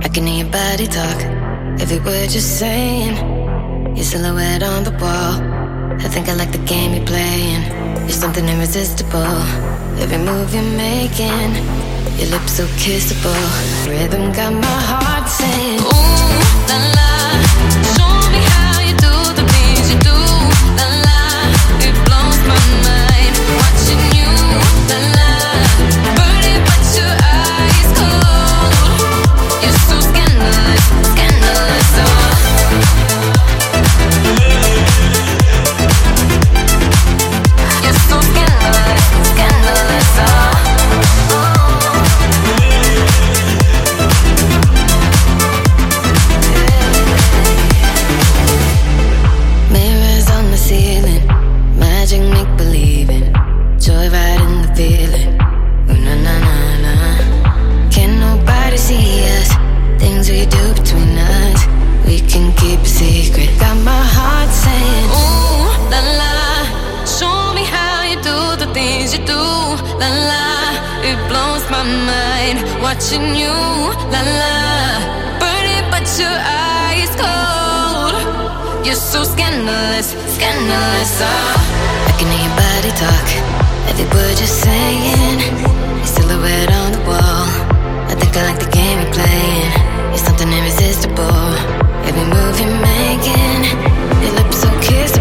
I can hear your body talk, every word you're saying. Your silhouette on the wall, I think I like the game you're playing. You're something irresistible, every move you're making. Your lips so kissable, rhythm got my heart saying ooh, la la. Show me how you do the things you do, la la. It blows my mind, watching you, la la. Burning but your eyes cold. You're so scandalous, scandalous, oh. You're so scandalous, scandalous, oh. Mirrors on the ceiling, magic make believing, joyride in the feeling. Ooh, na na na na. Can nobody see us? Things we do between us, we can keep a secret. Got my heart saying ooh, la la. Show me how you do the things you do, la la. It blows my mind, watching you, la la. Burning but your eyes cold. You're so scandalous, scandalous, oh. I can hear your body talk, every word you're saying. Your silhouette on the wall, I think I like the game you're playing. You're something irresistible, every move you're making. Your lips so kissable.